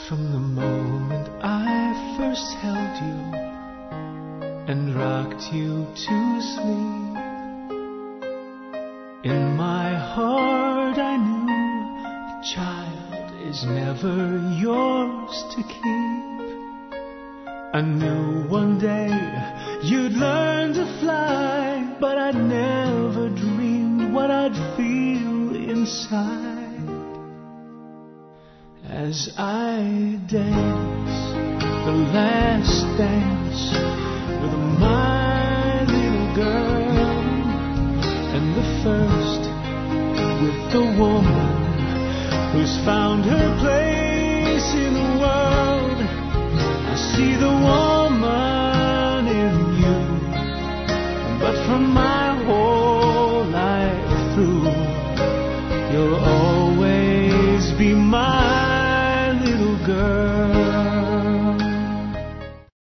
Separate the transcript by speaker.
Speaker 1: From the moment I first held you and rocked you to sleep, in my heart I knew a child is never yours to keep. I knew one day you'd learn to fly, but I never dreamed what I'd feel inside as I dance the last dance with my little girl, and the first with the woman who's found her place